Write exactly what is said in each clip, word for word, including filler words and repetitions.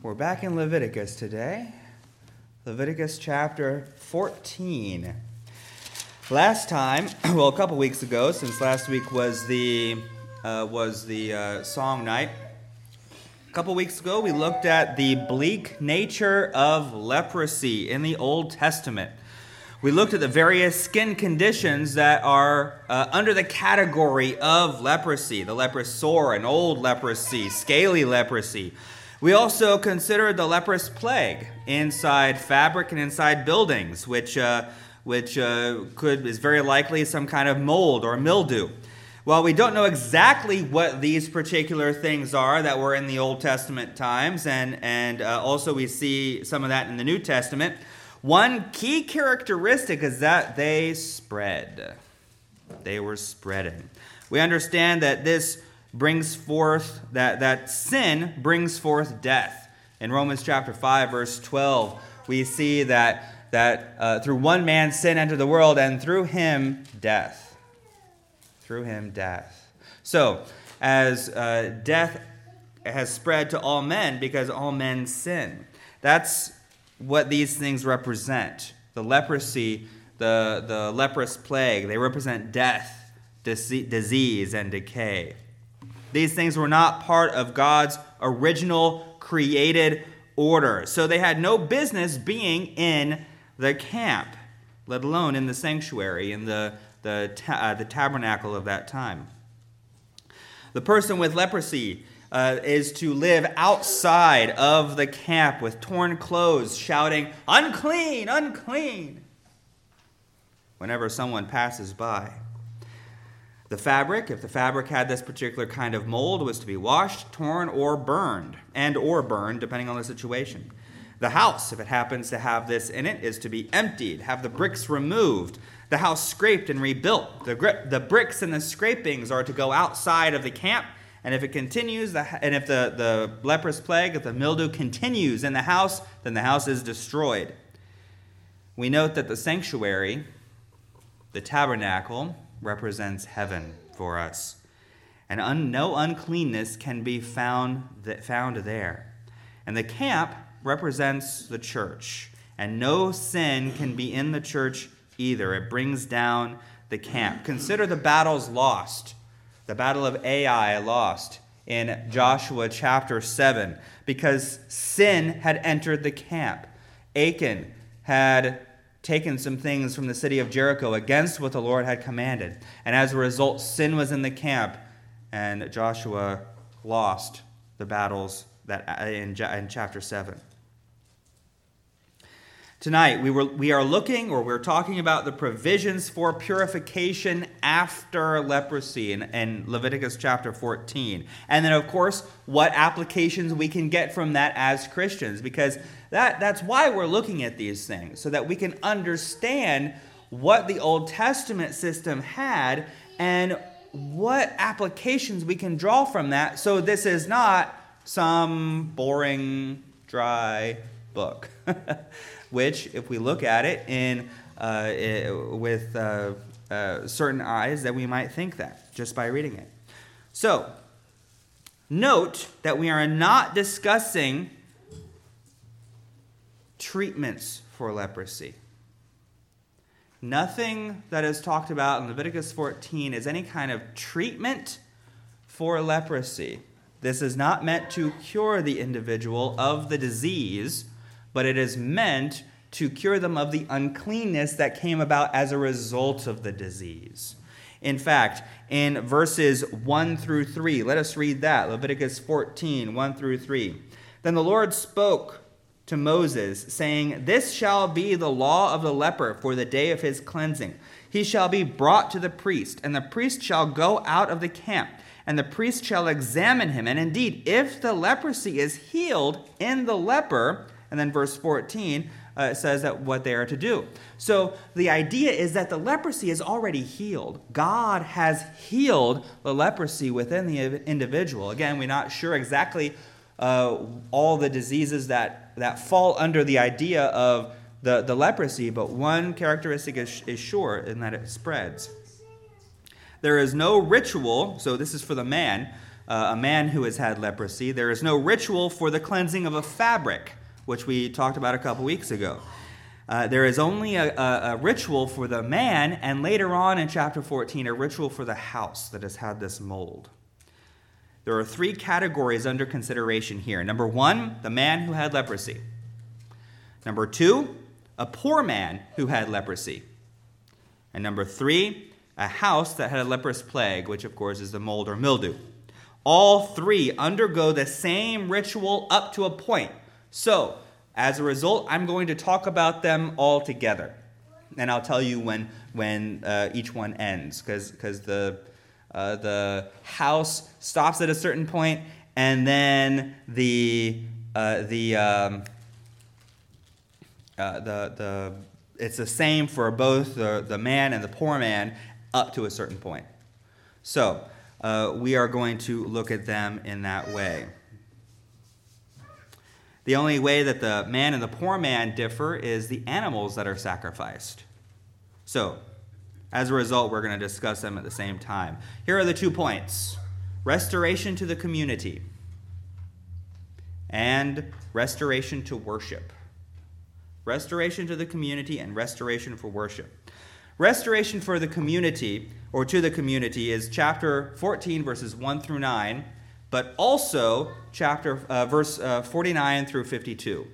We're back in Leviticus today. Leviticus chapter fourteen. Last time, well, a couple weeks ago, since last week was the uh, was the uh, song night. A couple weeks ago, we looked at the bleak nature of leprosy in the Old Testament. We looked at the various skin conditions that are uh, under the category of leprosy: the leprous sore and old leprosy, scaly leprosy. We also considered the leprous plague inside fabric and inside buildings, which uh, which uh, could is very likely some kind of mold or mildew. While we don't know exactly what these particular things are that were in the Old Testament times, and and uh, also we see some of that in the New Testament, one key characteristic is that they spread. They were spreading. We understand that this brings forth, that, that sin brings forth death. In Romans chapter five, verse twelve, we see that, that uh, through one man's sin entered the world, and through him, death. Through him, death. So, as uh, death has spread to all men because all men sin. That's what these things represent. The leprosy, the, the leprous plague, they represent death, disease, and decay. These things were not part of God's original created order. So they had no business being in the camp, let alone in the sanctuary, in the, the, ta- uh, the tabernacle of that time. The person with leprosy uh, is to live outside of the camp with torn clothes, shouting, "Unclean, unclean," whenever someone passes by. The fabric, if the fabric had this particular kind of mold, was to be washed, torn, or burned, and or burned, depending on the situation. The house, if it happens to have this in it, is to be emptied, have the bricks removed, the house scraped and rebuilt. The, gri- the bricks and the scrapings are to go outside of the camp, and if it continues, the, and if the, the leprous plague, if the mildew continues in the house, then the house is destroyed. We note that the sanctuary, the tabernacle, represents heaven for us. And un, no uncleanness can be found, that, found there. And the camp represents the church. And no sin can be in the church either. It brings down the camp. Consider the battles lost. The battle of Ai lost in Joshua chapter seven. Because sin had entered the camp. Achan had taken some things from the city of Jericho against what the Lord had commanded. And as a result, sin was in the camp, and Joshua lost the battles that in, in chapter seven. Tonight, we were we are looking, or we're talking about the provisions for purification after leprosy in, in Leviticus chapter fourteen. And then, of course, what applications we can get from that as Christians, because that, that's why we're looking at these things, so that we can understand what the Old Testament system had and what applications we can draw from that, so this is not some boring, dry book. Which, if we look at it in uh, it, with uh, uh, certain eyes, that we might think that just by reading it. So, note that we are not discussing treatments for leprosy. Nothing that is talked about in Leviticus fourteen is any kind of treatment for leprosy. This is not meant to cure the individual of the disease, but it is meant to cure them of the uncleanness that came about as a result of the disease. In fact, in verses one through three, let us read that. Leviticus fourteen, one through three. Then the Lord spoke to Moses, saying, "This shall be the law of the leper for the day of his cleansing. He shall be brought to the priest, and the priest shall go out of the camp, and the priest shall examine him. And indeed, if the leprosy is healed in the leper," and then verse fourteen uh, says that what they are to do. So the idea is that the leprosy is already healed. God has healed the leprosy within the individual. Again, we're not sure exactly uh, all the diseases that, that fall under the idea of the, the leprosy, but one characteristic is, is sure in that it spreads. There is no ritual, so this is for the man, uh, a man who has had leprosy, there is no ritual for the cleansing of a fabric, which we talked about a couple weeks ago. Uh, there is only a, a, a ritual for the man, and later on in chapter fourteen, a ritual for the house that has had this mold. There are three categories under consideration here. Number one, the man who had leprosy. Number two, a poor man who had leprosy. And number three, a house that had a leprous plague, which of course is the mold or mildew. All three undergo the same ritual up to a point. So, as a result, I'm going to talk about them all together. And I'll tell you when when uh, each one ends, because because the uh, the house stops at a certain point, and then the uh, the um, uh, the the it's the same for both the, the man and the poor man up to a certain point. So uh, we are going to look at them in that way. The only way that the man and the poor man differ is the animals that are sacrificed. So, as a result, we're going to discuss them at the same time. Here are the two points: restoration to the community and restoration to worship. Restoration to the community and restoration for worship. Restoration for the community, or to the community, is chapter fourteen, verses one through nine, but also chapter uh, verse uh, forty-nine through fifty-two.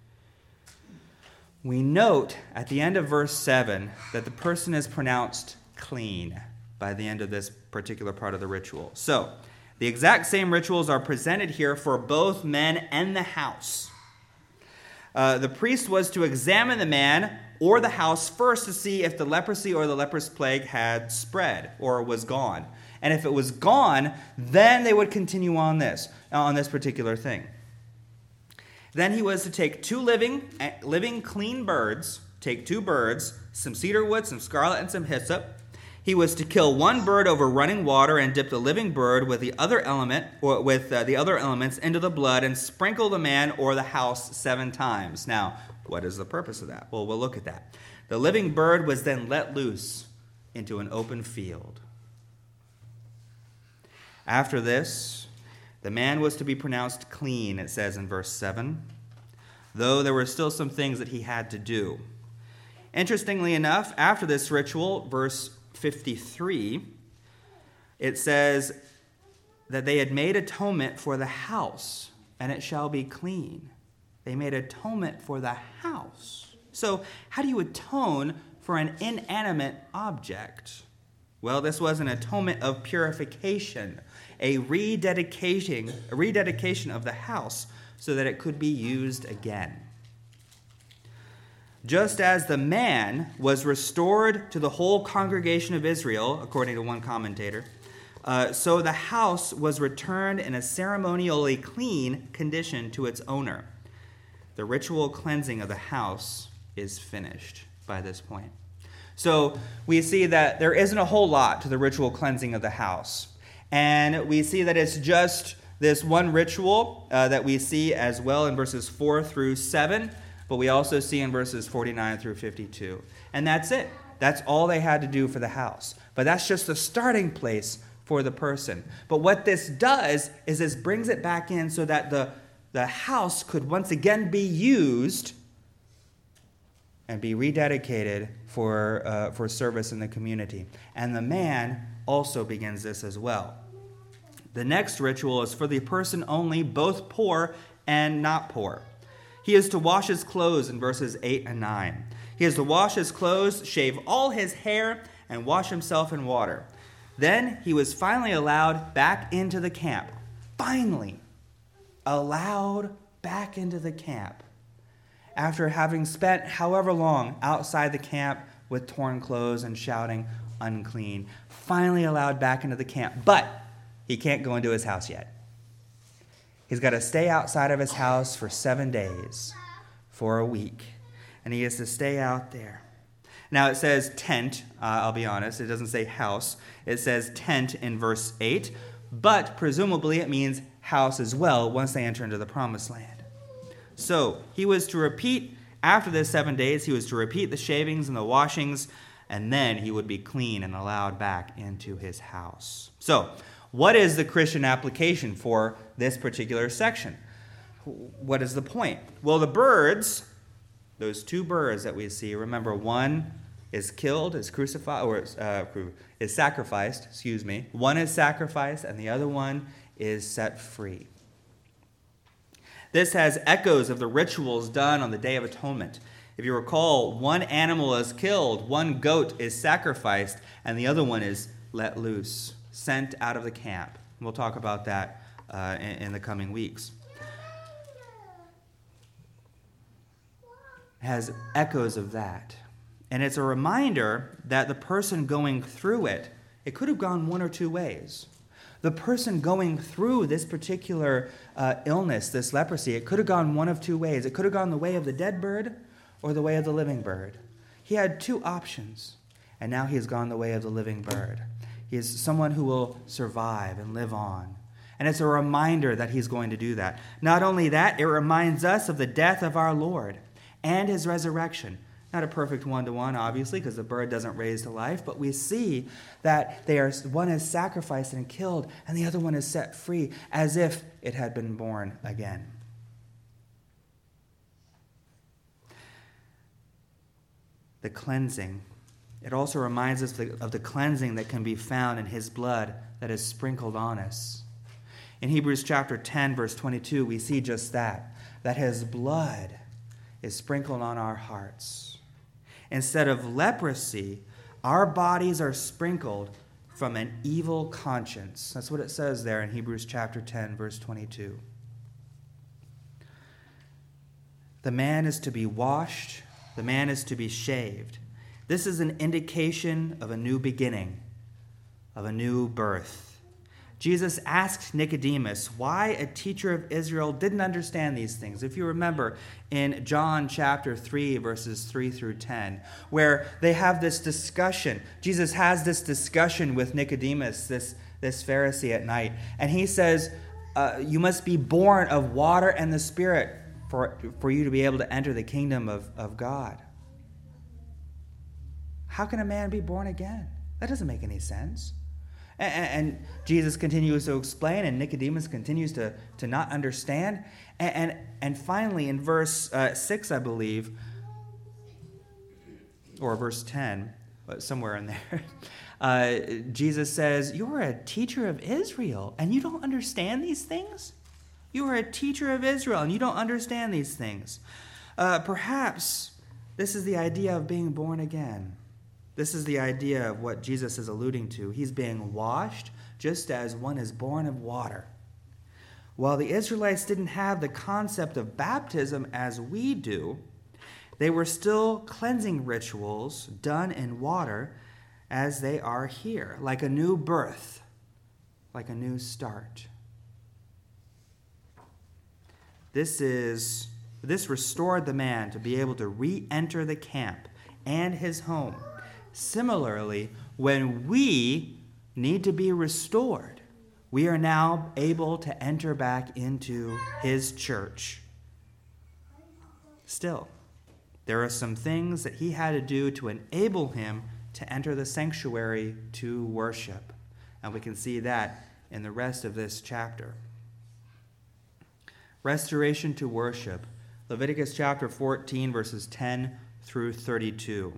We note at the end of verse seven that the person is pronounced clean by the end of this particular part of the ritual. So, the exact same rituals are presented here for both men and the house. Uh, the priest was to examine the man or the house first to see if the leprosy or the leprous plague had spread or was gone. And if it was gone, then they would continue on this, on this particular thing. Then he was to take two living, living clean birds, take two birds, some cedar wood, some scarlet, and some hyssop. He was to kill one bird over running water and dip the living bird with the other element, or with uh, the other elements into the blood and sprinkle the man or the house seven times. Now, what is the purpose of that? Well, we'll look at that. The living bird was then let loose into an open field. After this, the man was to be pronounced clean, it says in verse seven, though there were still some things that he had to do. Interestingly enough, after this ritual, verse fifty-three, it says that they had made atonement for the house, and it shall be clean. They made atonement for the house. So how do you atone for an inanimate object? Well, this was an atonement of purification, a rededication, a rededication of the house so that it could be used again. Just as the man was restored to the whole congregation of Israel, according to one commentator, uh, so the house was returned in a ceremonially clean condition to its owner. The ritual cleansing of the house is finished by this point. So we see that there isn't a whole lot to the ritual cleansing of the house. And we see that it's just this one ritual uh, that we see as well in verses four through seven, but we also see in verses forty-nine through fifty-two. And that's it. That's all they had to do for the house. But that's just the starting place for the person. But what this does is this brings it back in so that the, the house could once again be used and be rededicated for, uh, for service in the community. And the man also begins this as well. The next ritual is for the person only, both poor and not poor. He is to wash his clothes in verses eight and nine. He is to wash his clothes, shave all his hair, and wash himself in water. Then he was finally allowed back into the camp. Finally, allowed back into the camp. After having spent however long outside the camp with torn clothes and shouting, unclean. Finally allowed back into the camp. But he can't go into his house yet. He's got to stay outside of his house for seven days, for a week. And he has to stay out there. Now it says tent, uh, I'll be honest, it doesn't say house. It says tent in verse eight, but presumably it means house as well once they enter into the promised land. So he was to repeat, after this seven days, he was to repeat the shavings and the washings, and then he would be clean and allowed back into his house. So, What is the Christian application for this particular section? What is the point? Well, the birds, those two birds that we see, remember, one is killed, is crucified, or uh, is sacrificed, excuse me. One is sacrificed, and the other one is set free. This has echoes of the rituals done on the Day of Atonement. If you recall, one animal is killed, one goat is sacrificed, and the other one is let loose, sent out of the camp. We'll talk about that uh, in, in the coming weeks. It has echoes of that. And it's a reminder that the person going through it, it could have gone one or two ways. The person going through this particular uh, illness, this leprosy, it could have gone one of two ways. It could have gone the way of the dead bird or the way of the living bird. He had two options, and now he has gone the way of the living bird. He is someone who will survive and live on. And it's a reminder that he's going to do that. Not only that, it reminds us of the death of our Lord and his resurrection. Not a perfect one-to-one, obviously, because the bird doesn't raise to life, but we see that they are one is sacrificed and killed, and the other one is set free, as if it had been born again. The cleansing. It also reminds us of the cleansing that can be found in his blood that is sprinkled on us. In Hebrews chapter ten, verse twenty-two, we see just that, that his blood is sprinkled on our hearts. Instead of leprosy, our bodies are sprinkled from an evil conscience. That's what it says there in Hebrews chapter ten, verse twenty-two. The man is to be washed, the man is to be shaved. This is an indication of a new beginning, of a new birth. Jesus asked Nicodemus why a teacher of Israel didn't understand these things. If you remember in John chapter three, verses three through ten, where they have this discussion. Jesus has this discussion with Nicodemus, this, this Pharisee at night. And he says, uh, you must be born of water and the Spirit for, for you to be able to enter the kingdom of, of God. How can a man be born again? That doesn't make any sense. And Jesus continues to explain, and Nicodemus continues to, to not understand. And, and, and finally, in verse uh, six, I believe, or verse ten, somewhere in there, uh, Jesus says, "You're a teacher of Israel, and you don't understand these things? You are a teacher of Israel, and you don't understand these things." Uh, perhaps this is the idea of being born again. This is the idea of what Jesus is alluding to. He's being washed just as one is born of water. While the Israelites didn't have the concept of baptism as we do, they were still cleansing rituals done in water as they are here, like a new birth, like a new start. This is this restored the man to be able to re-enter the camp and his home. Similarly, when we need to be restored, we are now able to enter back into his church. Still, there are some things that he had to do to enable him to enter the sanctuary to worship. And we can see that in the rest of this chapter. Restoration to worship. Leviticus chapter fourteen, verses ten through thirty-two.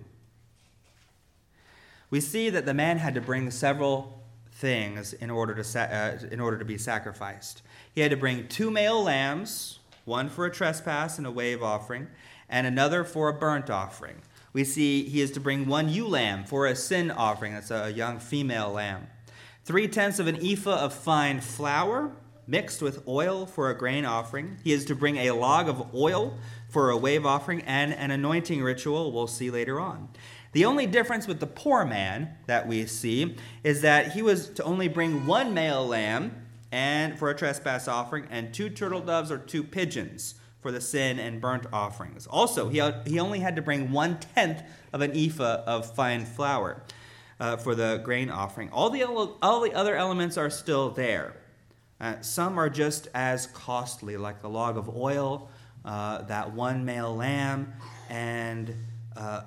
We see that the man had to bring several things in order to sa- uh, in order to be sacrificed. He had to bring two male lambs, one for a trespass and a wave offering, and another for a burnt offering. We see he is to bring one ewe lamb for a sin offering. That's a young female lamb. Three-tenths of an ephah of fine flour mixed with oil for a grain offering. He is to bring a log of oil for a wave offering and an anointing ritual we'll see later on. The only difference with the poor man that we see is that he was to only bring one male lamb and for a trespass offering and two turtle doves or two pigeons for the sin and burnt offerings. Also, he, he only had to bring one-tenth of an ephah of fine flour uh, for the grain offering. All the, all the other elements are still there. Uh, some are just as costly, like the log of oil, uh, that one male lamb, and uh,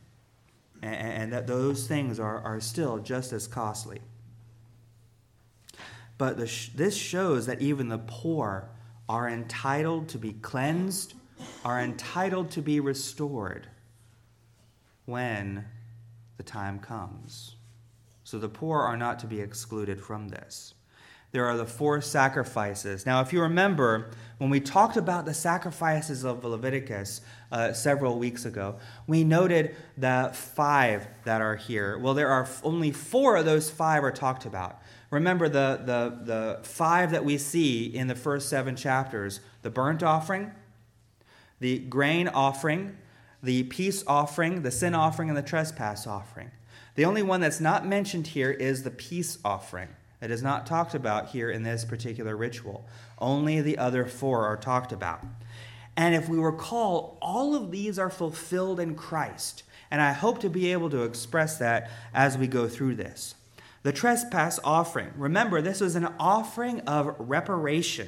and that those things are, are still just as costly. But the sh- this shows that even the poor are entitled to be cleansed, are entitled to be restored when the time comes. So the poor are not to be excluded from this. There are the four sacrifices. Now, if you remember, when we talked about the sacrifices of Leviticus uh, several weeks ago, we noted the five that are here. Well, there are only four of those five are talked about. Remember the, the, the five that we see in the first seven chapters: the burnt offering, the grain offering, the peace offering, the sin offering, and the trespass offering. The only one that's not mentioned here is the peace offering. It is not talked about here in this particular ritual. Only the other four are talked about. And if we recall, all of these are fulfilled in Christ. And I hope to be able to express that as we go through this. The trespass offering. Remember, this was an offering of reparation.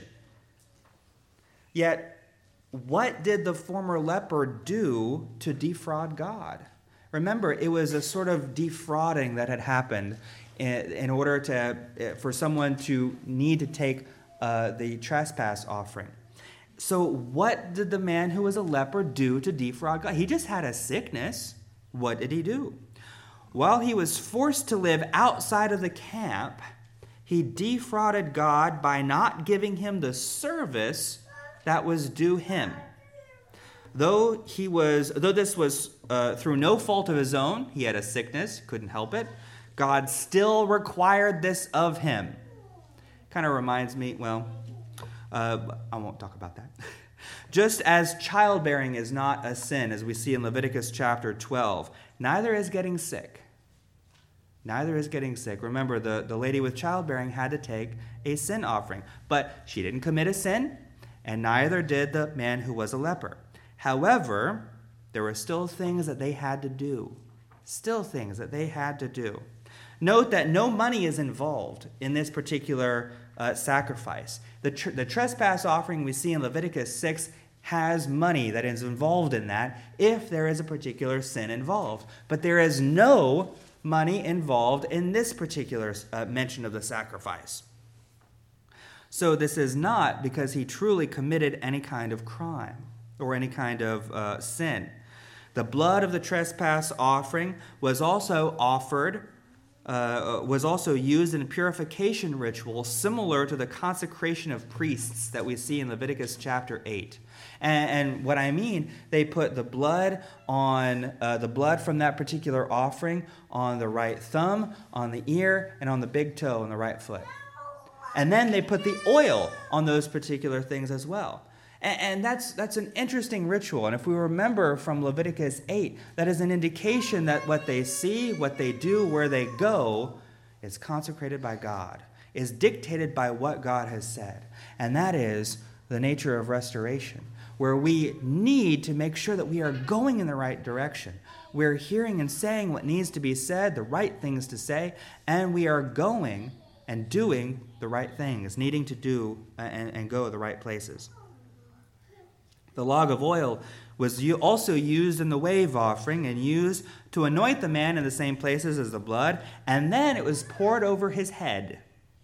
Yet, what did the former leper do to defraud God? Remember, it was a sort of defrauding that had happened in, in order to for someone to need to take uh, the trespass offering. So what did the man who was a leper do to defraud God? He just had a sickness. What did he do? While he was forced to live outside of the camp, he defrauded God by not giving him the service that was due him. Though he was, though this was uh, through no fault of his own, he had a sickness, couldn't help it, God still required this of him. Kind of reminds me, well, uh, I won't talk about that. Just as childbearing is not a sin, as we see in Leviticus chapter twelve, neither is getting sick. Neither is getting sick. Remember, the, the lady with childbearing had to take a sin offering, but she didn't commit a sin, and neither did the man who was a leper. However, there were still things that they had to do. Still things that they had to do. Note that no money is involved in this particular uh, sacrifice. The, tr- the trespass offering we see in Leviticus six has money that is involved in that if there is a particular sin involved. But there is no money involved in this particular uh, mention of the sacrifice. So this is not because he truly committed any kind of crime or any kind of uh, sin. The blood of the trespass offering was also offered, uh, was also used in a purification ritual similar to the consecration of priests that we see in Leviticus chapter eight. And, and what I mean, they put the blood on uh, the blood from that particular offering on the right thumb, on the ear, and on the big toe on the right foot. And then they put the oil on those particular things as well. And, and that's that's an interesting ritual. And if we remember from Leviticus eight, that is an indication that what they see, what they do, where they go, is consecrated by God, is dictated by what God has said. And that is the nature of restoration, where we need to make sure that we are going in the right direction. We're hearing and saying what needs to be said, the right things to say, and we are going and doing the right things, needing to do and, and go the right places. The log of oil was also used in the wave offering and used to anoint the man in the same places as the blood, and then it was poured over his head.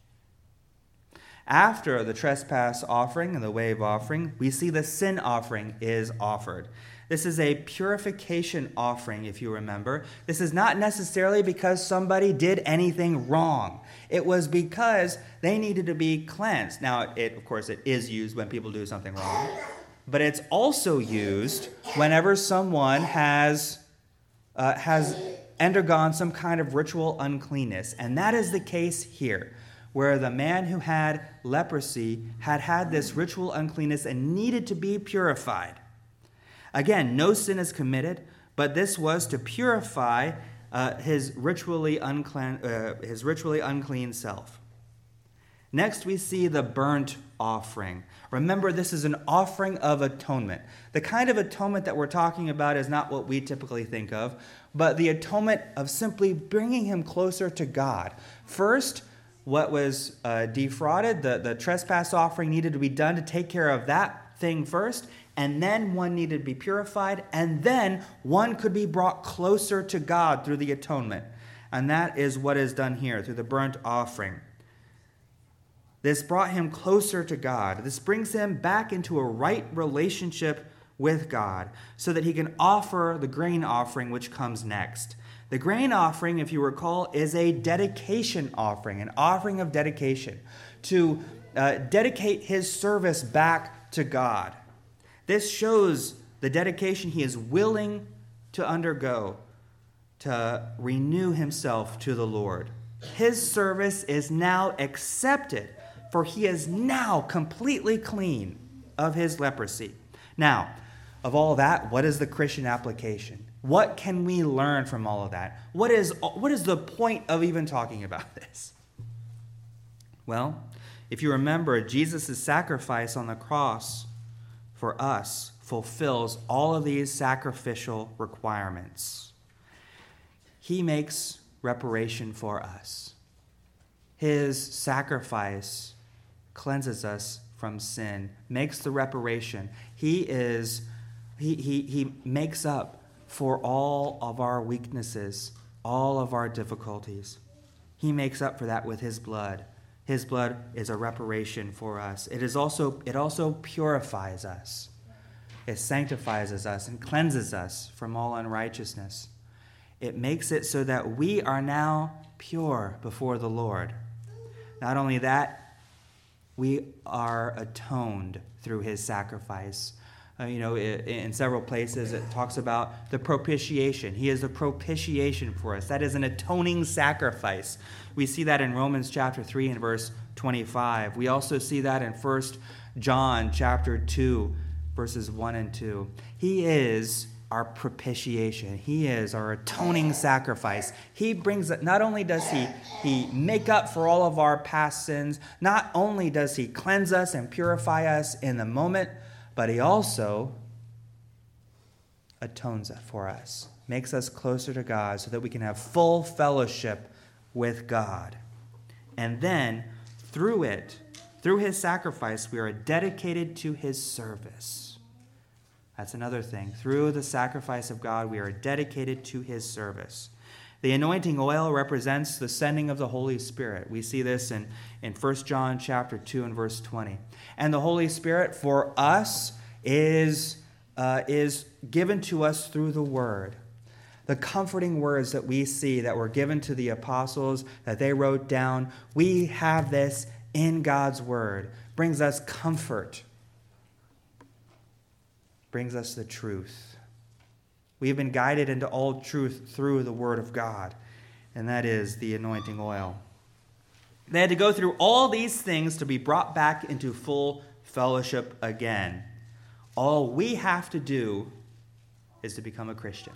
After the trespass offering and the wave offering, we see the sin offering is offered. This is a purification offering, if you remember. This is not necessarily because somebody did anything wrong. It was because they needed to be cleansed. Now, it, of course, it is used when people do something wrong, but it's also used whenever someone has uh, has undergone some kind of ritual uncleanness, and that is the case here, where the man who had leprosy had had this ritual uncleanness and needed to be purified. Again, no sin is committed, but this was to purify uh, his ritually unclean, uh, his ritually unclean self. Next, we see the burnt offering. Remember, this is an offering of atonement. The kind of atonement that we're talking about is not what we typically think of, but the atonement of simply bringing him closer to God. First, what was uh, defrauded, the, the trespass offering needed to be done to take care of that thing first, and then one needed to be purified, and then one could be brought closer to God through the atonement. And that is what is done here through the burnt offering. This brought him closer to God. This brings him back into a right relationship with God so that he can offer the grain offering which comes next. The grain offering, if you recall, is a dedication offering, an offering of dedication to uh, dedicate his service back to God. This shows the dedication he is willing to undergo to renew himself to the Lord. His service is now accepted, for he is now completely clean of his leprosy. Now, of all that, what is the Christian application? What can we learn from all of that? What is, what is the point of even talking about this? Well, if you remember, Jesus' sacrifice on the cross for us fulfills all of these sacrificial requirements. He makes reparation for us. His sacrifice cleanses us from sin, makes the reparation. He is, he, he, he makes up for all of our weaknesses, all of our difficulties. He makes up for that with his blood. His blood is a reparation for us. It is also, it also purifies us. It sanctifies us and cleanses us from all unrighteousness. It makes it so that we are now pure before the Lord. Not only that, we are atoned through his sacrifice. Uh, you know, it, in several places it talks about the propitiation. He is a propitiation for us. That is an atoning sacrifice. We see that in Romans chapter three and verse twenty-five. We also see that in First John chapter two, verses one and two. He is our propitiation. He is our atoning sacrifice. He brings it. Not only does he, he make up for all of our past sins, not only does he cleanse us and purify us in the moment, but he also atones for us, makes us closer to God so that we can have full fellowship with God. And then, through it, through his sacrifice, we are dedicated to his service. That's another thing. Through the sacrifice of God, we are dedicated to his service. The anointing oil represents the sending of the Holy Spirit. We see this in, in First John chapter two and verse twenty. And the Holy Spirit for us is, uh, is given to us through the Word. The comforting words that we see that were given to the apostles, that they wrote down, we have this in God's Word. Brings us comfort. Brings us the truth. We have been guided into all truth through the Word of God, and that is the anointing oil. They had to go through all these things to be brought back into full fellowship again. All we have to do is to become a Christian.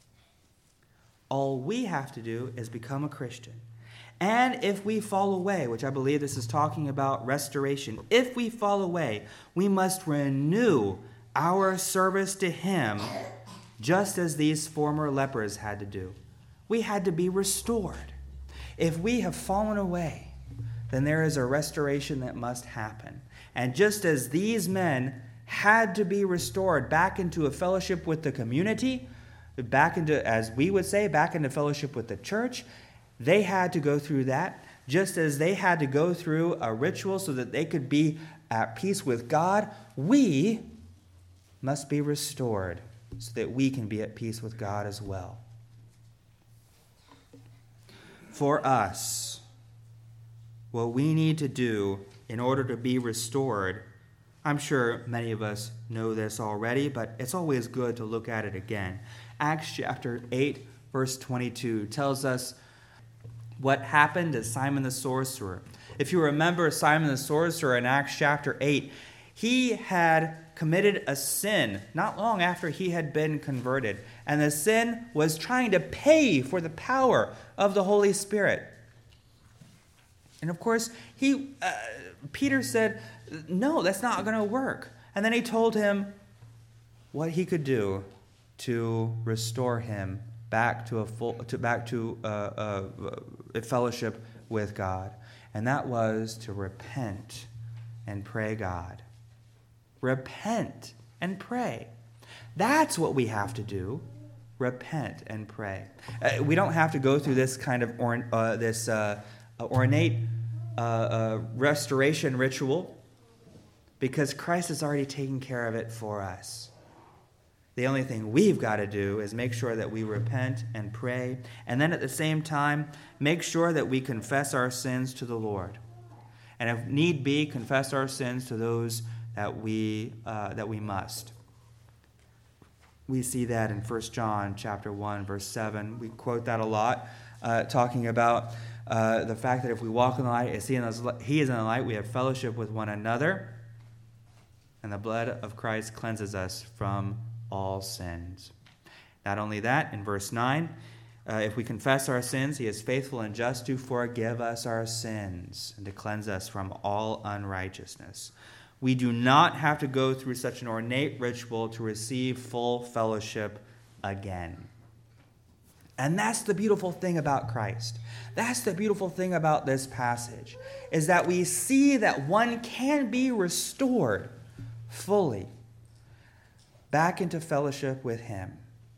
All we have to do is become a Christian. And if we fall away, which I believe this is talking about restoration, if we fall away, we must renew our service to him just as these former lepers had to do. We had to be restored. If we have fallen away, then there is a restoration that must happen. And just as these men had to be restored back into a fellowship with the community, back into, as we would say, back into fellowship with the church, they had to go through that, just as they had to go through a ritual so that they could be at peace with God. We must be restored so that we can be at peace with God as well. For us, what we need to do in order to be restored, I'm sure many of us know this already, but it's always good to look at it again. Acts chapter eight, verse twenty-two tells us what happened to Simon the sorcerer. If you remember Simon the sorcerer in Acts chapter eight, he had committed a sin not long after he had been converted. And the sin was trying to pay for the power of the Holy Spirit. And of course, he uh, Peter said, no, that's not going to work. And then he told him what he could do to restore him back to a full, to back to uh, uh, a fellowship with God. And that was to repent and pray God. Repent and pray. That's what we have to do. Repent and pray. Uh, we don't have to go through this kind of or, uh, this uh, ornate uh, uh, restoration ritual because Christ has already taken care of it for us. The only thing we've got to do is make sure that we repent and pray, and then at the same time, make sure that we confess our sins to the Lord. And if need be, confess our sins to those that we uh, that we must. We see that in First John chapter one, verse seven. We quote that a lot, uh, talking about uh, the fact that if we walk in the light, as he, in the, he is in the light, we have fellowship with one another, and the blood of Christ cleanses us from all sins. Not only that, in verse nine, uh, if we confess our sins, he is faithful and just to forgive us our sins and to cleanse us from all unrighteousness. We do not have to go through such an ornate ritual to receive full fellowship again. And that's the beautiful thing about Christ. That's the beautiful thing about this passage, is that we see that one can be restored fully back into fellowship with him.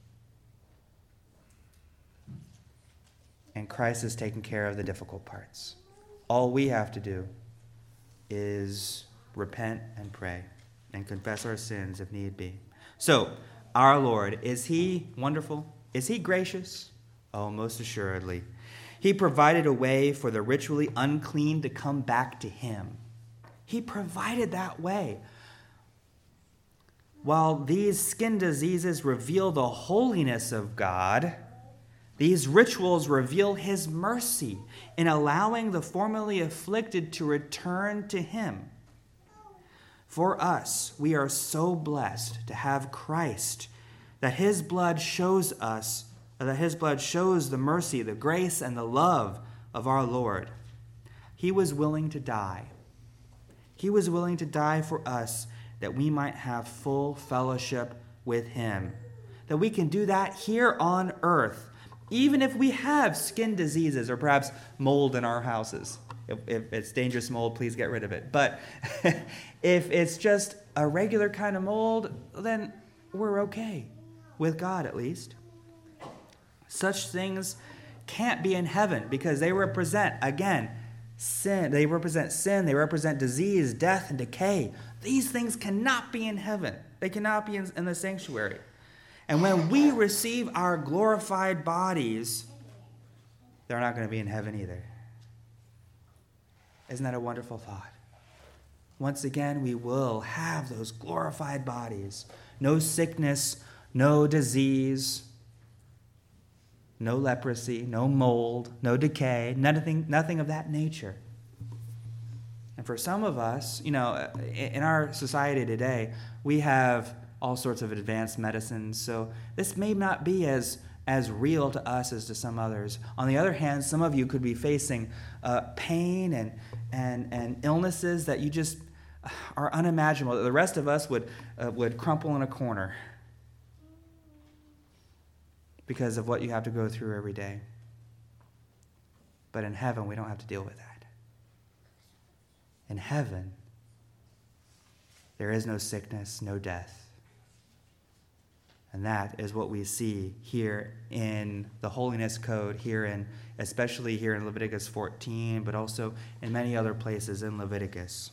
And Christ has taken care of the difficult parts. All we have to do is repent and pray and confess our sins if need be. So, our Lord, is he wonderful? Is he gracious? Oh, most assuredly. He provided a way for the ritually unclean to come back to him. He provided that way. While these skin diseases reveal the holiness of God, these rituals reveal his mercy in allowing the formerly afflicted to return to him. For us, we are so blessed to have Christ, that his blood shows us, that his blood shows the mercy, the grace, and the love of our Lord. He was willing to die. He was willing to die for us, that we might have full fellowship with him. That we can do that here on earth, even if we have skin diseases or perhaps mold in our houses. If, if it's dangerous mold, please get rid of it. But if it's just a regular kind of mold, then we're okay, with God at least. Such things can't be in heaven because they represent, again, sin. They represent sin. They represent disease, death, and decay. These things cannot be in heaven. They cannot be in, in the sanctuary. And when we receive our glorified bodies, they're not going to be in heaven either. Isn't that a wonderful thought? Once again, we will have those glorified bodies. No sickness, no disease, no leprosy, no mold, no decay, nothing, nothing of that nature. And for some of us, you know, in our society today, we have all sorts of advanced medicines, so this may not be as as real to us as to some others. On the other hand, some of you could be facing uh, pain and, and, and illnesses that you just are unimaginable. The rest of us would, uh, would crumple in a corner because of what you have to go through every day. But in heaven, we don't have to deal with that. In heaven, there is no sickness, no death. And that is what we see here in the Holiness Code, here in, especially here in Leviticus fourteen, but also in many other places in Leviticus.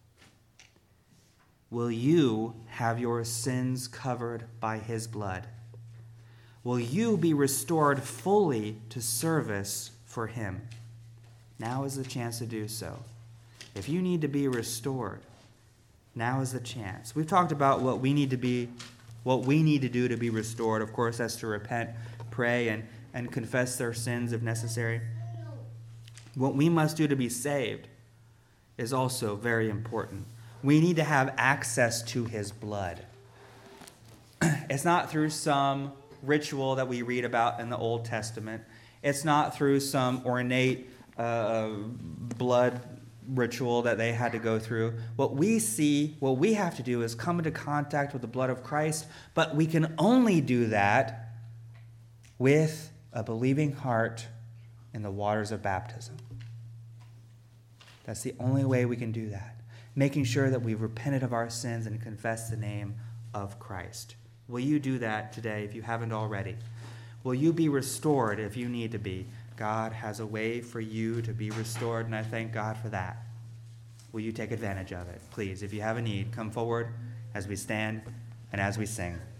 Will you have your sins covered by his blood? Will you be restored fully to service for him? Now is the chance to do so. If you need to be restored, now is the chance. We've talked about what we need to be What we need to do to be restored. Of course, that's to repent, pray, and, and confess their sins if necessary. What we must do to be saved is also very important. We need to have access to his blood. It's not through some ritual that we read about in the Old Testament. It's not through some ornate uh, blood ritual that they had to go through. What we see, what we have to do is come into contact with the blood of Christ, but we can only do that with a believing heart in the waters of baptism. That's the only way we can do that, making sure that we've repented of our sins and confessed the name of Christ. Will you do that today if you haven't already? Will you be restored if you need to be God has a way for you to be restored, and I thank God for that. Will you take advantage of it? Please, if you have a need, come forward as we stand and as we sing.